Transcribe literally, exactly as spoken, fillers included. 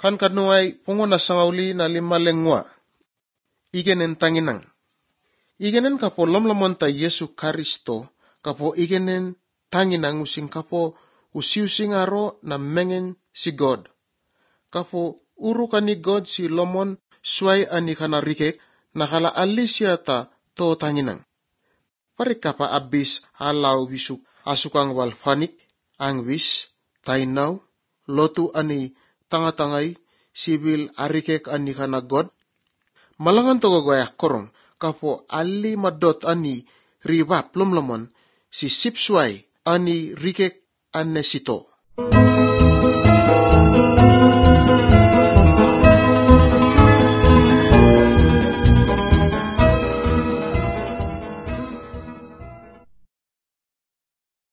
Han kanuay pungo na sangauli na lima lengwa. Igenen tanginang. Igenen kapo lomlomon ta Yesu Karisto, kapo igenen tanginang using kapo usiusing aro na mengen si God. Kapo uru kani God si lomon suai ani kana rikek, nakala alisya ta to tanginang. Parik kapa abis alaw wisuk asukang walfanik, ang wis, tainaw, lotu ani tanga-tangay, sibil arikek ani kana God. Malangan to gagwayak korong, kapo ali madot ani ribap lomlomon, si sipsway ani rikek ane sito.